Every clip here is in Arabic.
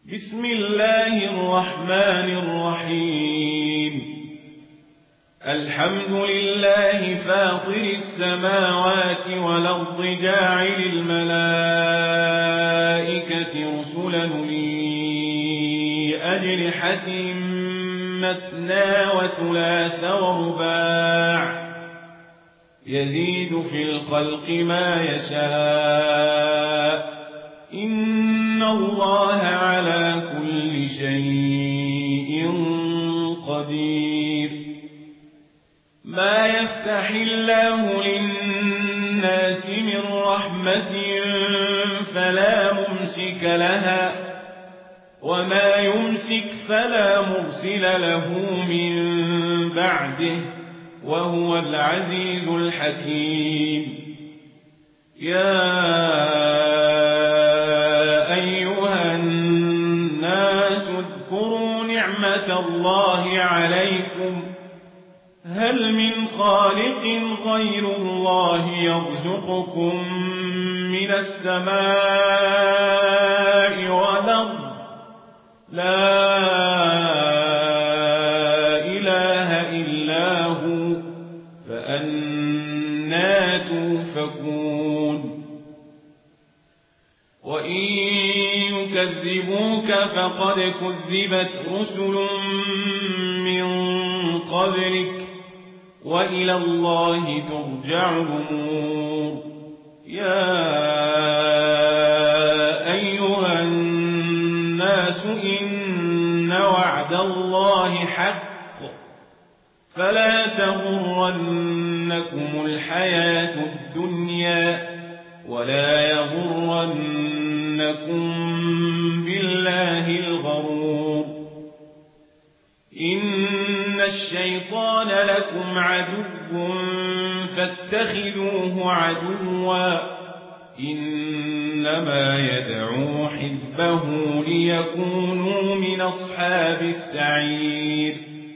بسم الله الرحمن الرحيم الحمد لله فاطر السماوات والأرض جاعل الملائكة رسلا لي أجنحة مثنى وثلاث ورباع يزيد في الخلق ما يشاء إن الله على كل شيء قدير ما يفتح الله للناس من رحمة فلا ممسك لها وما يمسك فلا مرسل له من بعده وهو العزيز الحكيم يا أيها الناس اذكروا نعمة الله عليكم هل من خالق غير الله يرزقكم من السماء والأرض لا إله إلا هو فأنى توفكون وإن يكذبوك فقد كذبت رسل من قبلك وإلى الله ترجع الأمور يا أيها الناس إن وعد الله حق فلا تغرنكم الحياة الدنيا ولا يغرنكم بالله الغرور إن الشيطان لكم عدو فاتخذوه عدوا إنما يدعو حزبه ليكونوا من أصحاب السعير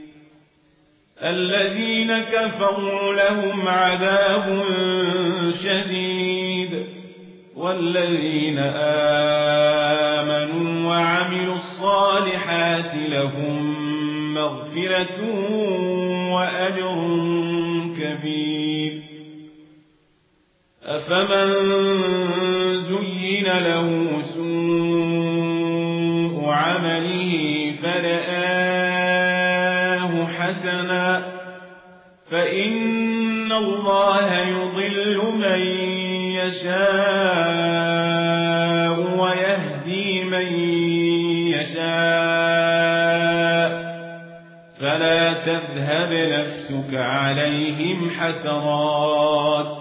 الذين كفروا لهم عذاب شديد والذين آمنوا وعملوا الصالحات لهم مغفرة وأجر كبير أفمن زين له سوء عمله فرآه حسنا فإن الله يضل من يشاء ويهدي من يشاء فلا تذهب نفسك عليهم حسرات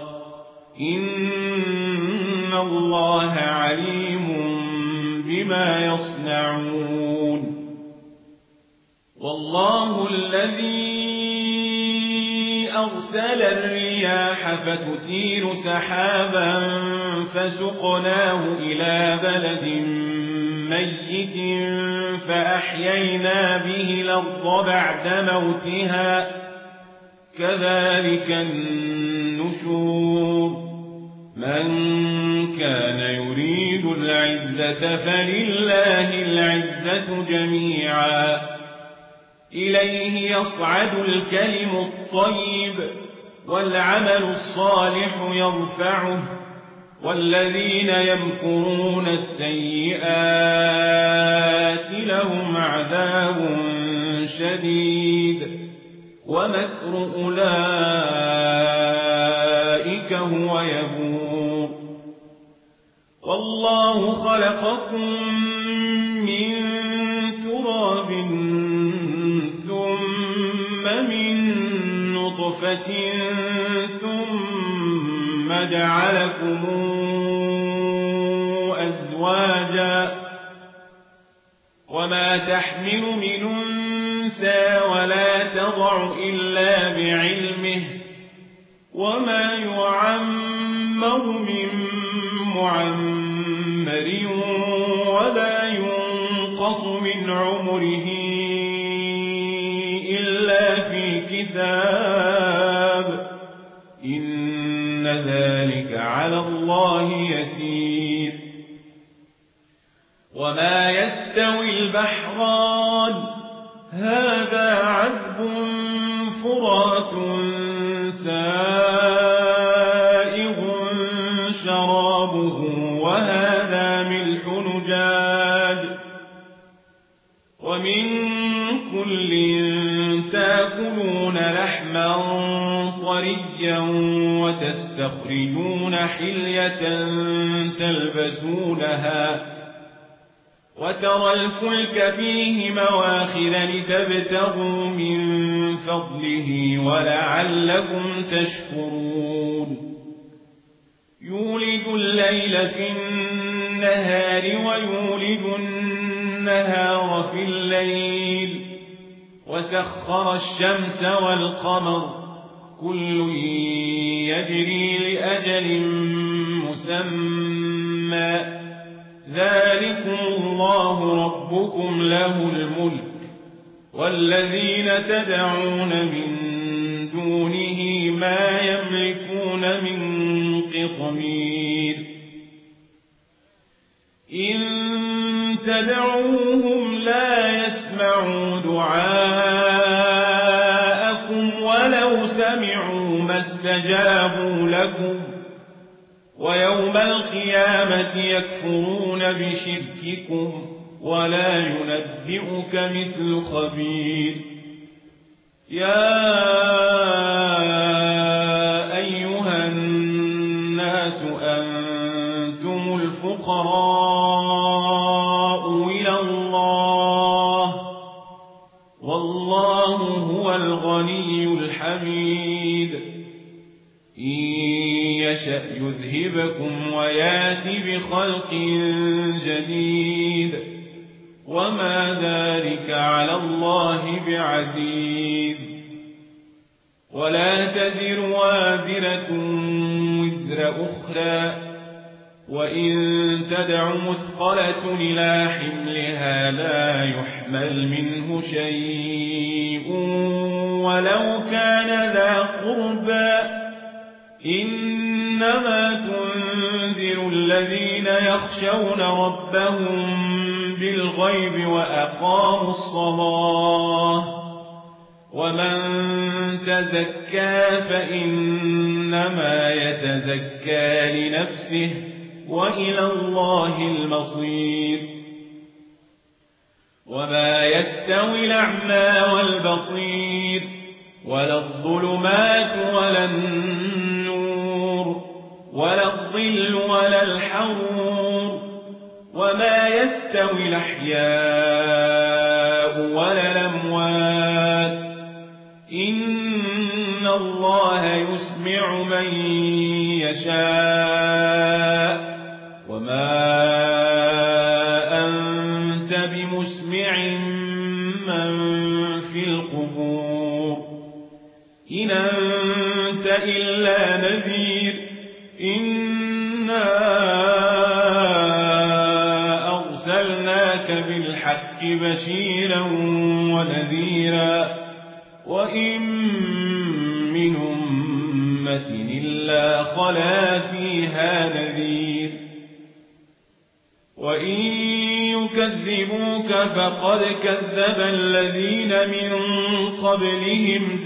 إن الله عليم بما يصنعون والله الذي أرسل الرياح فتثير سحابا فسقناه إلى بلد ميت فأحيينا به الأرض بعد موتها كذلك النشور من كان يريد العزة فلله العزة جميعا إليه يصعد الكلم الطيب والعمل الصالح يرفعه والذين يمكرون السيئات لهم عذاب شديد ومكر أولئك هو يبور والله خلقكم من تراب ثم من نطفة ثم جعلكم أزواجا وما تحمل من أنثى ولا تضع إلا بعلمه وما يعمر من معمر ولا ينقص من عمره إلا في كتاب إن ذلك على الله يسير وما يستوي البحران هذا عذب فرات سائغ شرابه وهذا ملح نجاج ومن كل تاكلون لحما طريا وتستخرجون حلية تلبسونها وترى الفلك فيه مواخر لتبتغوا من فضله ولعلكم تشكرون يولد الليل في النهار ويولد النهار في الليل وسخر الشمس والقمر كل يجري لأجل مسمى ذلكم الله ربكم له الملك والذين تدعون من دونه ما يملكون من قطمير إن تدعوهم لا يسمعوا دعاءكم ولو سمعوا ما استجابوا لكم ويوم القيامة يكفرون بشرككم ولا ينبئك مثل خبير يا أيها الناس أنتم الفقراء إلى الله والله هو الغني الحميد إن يشأ يذهبكم ويات بخلق جديد وما ذلك على الله بعزيز ولا تزر وازرة وزر أخرى وإن تدع مثقلة إلى حملها لا يحمل منه شيء ولو كان ذا قربى إنما تنذر الذين يخشون ربهم بالغيب وأقاموا الصلاة ومن تزكى فإنما يتزكى لنفسه وإلى الله المصير وما يستوي الأعمى والبصير ولا الظلمات ولا النور ولا الظل ولا الحرور وما يستوي الأحياء ولا الأموات إن الله يسمع من يشاء وما أنت بمسمع من في القبور إن أنت إلا نذير إنا أرسلناك بالحق بشيرا ونذيرا وإن من أمة إلا خلا فيها نذير وإن يكذبوك فقد كذب الذين من قبلهم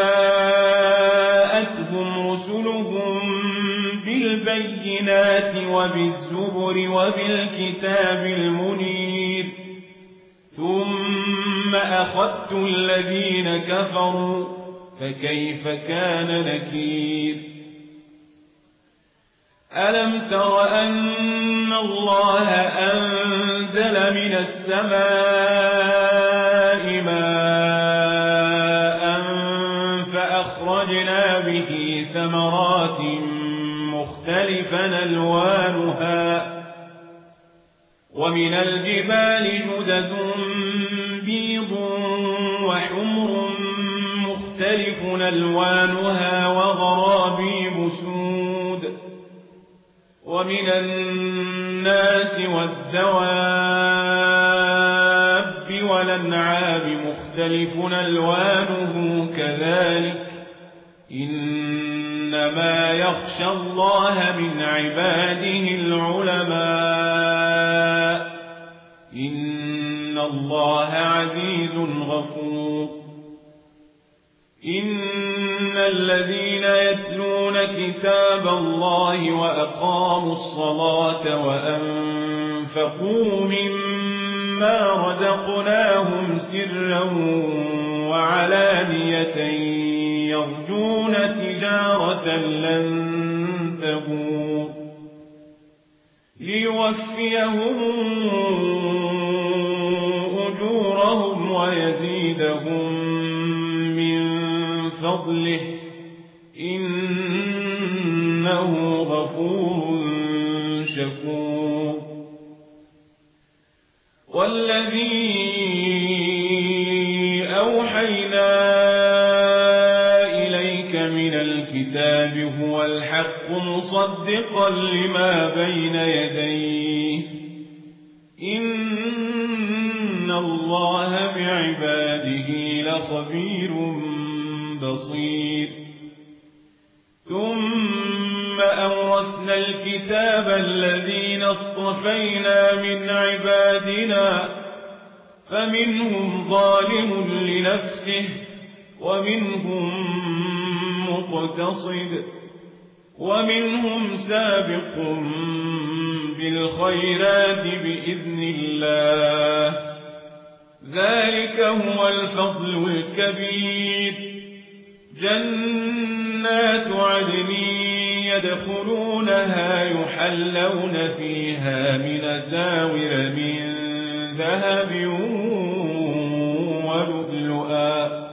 جاءتهم رسلهم بالبينات وبالزبر وبالكتاب المنير ثم أخذت الذين كفروا فكيف كان نكير ألم تر أن الله أنزل من السماء ماء فأخرجنا به ثمرات مختلفا ألوانها ومن الجبال جدد بيض وحمر مختلف ألوانها وغرابيب سود ومن الناس والدواب والأنعام مختلف ألوانه كذلك إنما يخشى الله من عباده العلماء إن الله عزيز غفور إن الذين يتلون كتاب الله وأقاموا الصلاة وأنفقوا مما رزقناهم سرا وعلانية يرجون تجارة لن تبور ليوفيهم أجورهم ويزيدهم من فضله إنه غفور شكور والذي أوحينا إليك من الكتاب هو الحق مصدقا لما بين يديه إن الله بعباده لخبير بصير ثم أورثنا الكتاب الذين اصطفينا من عبادنا فمنهم ظالم لنفسه ومنهم مقتصد ومنهم سابق بالخيرات بإذن الله ذلك هو الفضل الكبير جنات عدن يدخلونها يحلون فيها من أساور من ذهب ولؤلؤا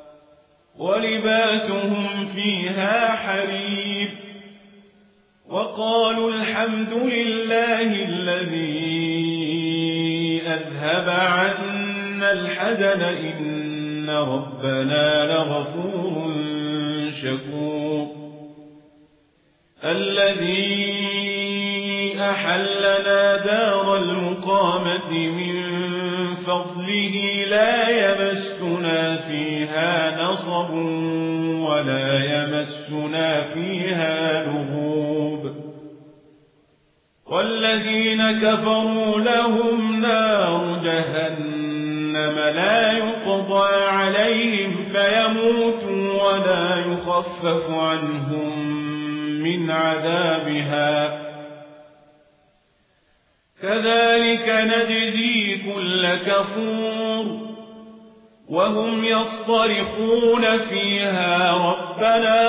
ولباسهم فيها حرير وقالوا الحمد لله الذي أذهب عنا الحزن إن ربنا لغفور شكور الذي أحلنا دار المقامة من فضله لا يمسنا فيها نصب ولا يمسنا فيها لغوب والذين كفروا لهم نار جهنم لا يقضى عليهم فيموتوا ولا يخفف عنهم من عذابها كذلك نجزي كل كفور وهم يصطرخون فيها ربنا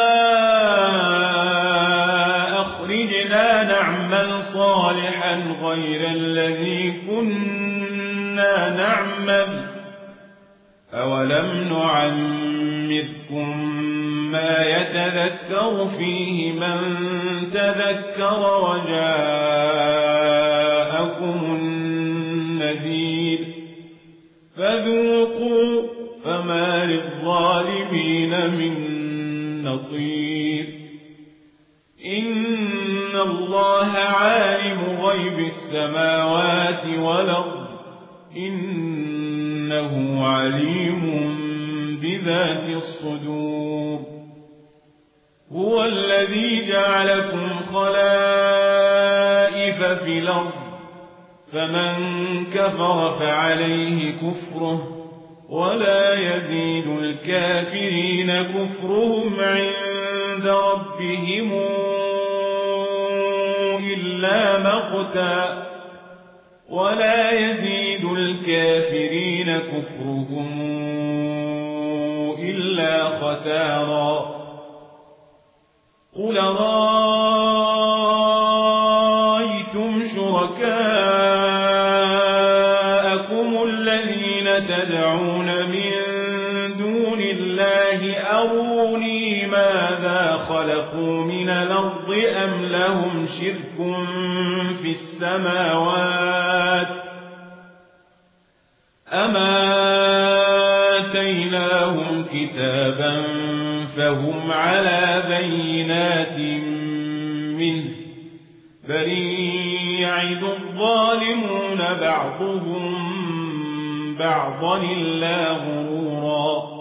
أخرجنا نعمل صالحا غير الذي كنا نعمل أولم نعمركم ما يتذكر فيه من تذكر وجاءكم النذير فذوقوا فما للظالمين من نصير إن الله عالم غيب السماوات والأرض إنه عليم بذات الصدور هو الذي جعلكم خلائف في الأرض فمن كفر فعليه كفره ولا يزيد الكافرين كفرهم عند ربهم إلا مقتا ولا يزيد الكافرين كفرهم إلا خسارا قل رأيتم شركاءكم الذين تدعون من دون الله أروني ماذا خلقوا من الأرض أم لهم شرك في السماوات أم آتيناهم كتابا فهم على بينات منه بل يعد الظالمون بعضهم بعضا إلا غرورا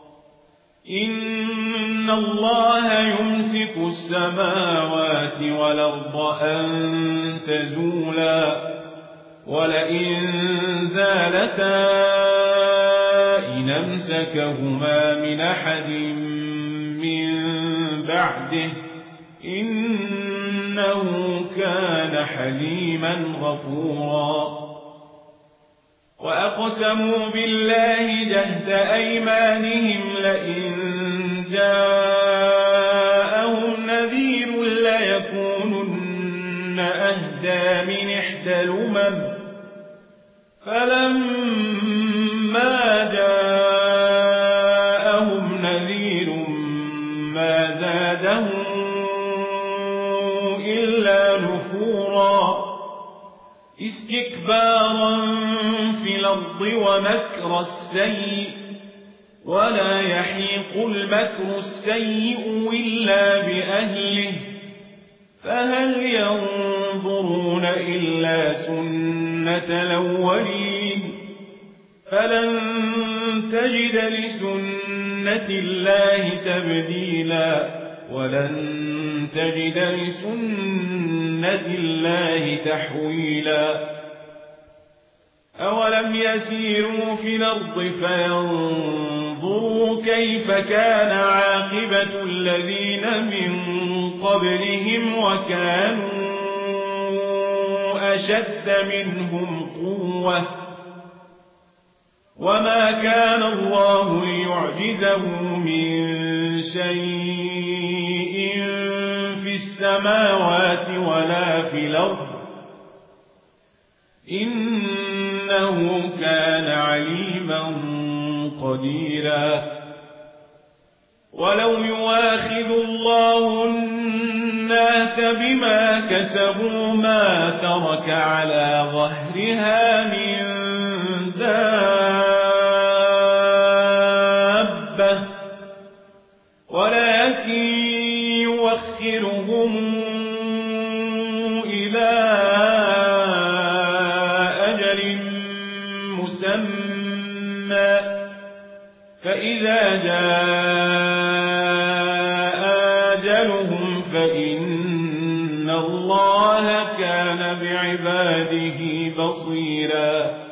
إن الله يمسك السماوات والأرض أن تزولا ولئن زالتا إن أمسكهما من أحد من بعده إنه كان حليما غفورا وأقسموا بالله جهد أيمانهم لئن جاءهم نذير ليكونن أهدى من إحدى الأمم فلما جاءهم نذير ما زادهم إلا نفورا استكبارا في الأرض ومكر السيء ولا يحيق المكر السيء إلا بأهله فهل ينظرون إلا سنة الأولين فلن تجد لسنة الله تبديلا ولن تجد لسنة الله تحويلا أولم يسيروا في الأرض فينظروا كيف كان عاقبة الذين من قبلهم وكانوا أشد منهم قوة وما كان الله ليعجزه من شيء في السماوات ولا في الأرض إنه كان عليما قديرا ولو يواخذ الله الناس بما كسبوا ما ترك على ظهرها من دابة ولكن يوخرهم إلى أجل مسمى فإذا جاء أجلهم فإن الله كان بعباده بصيرا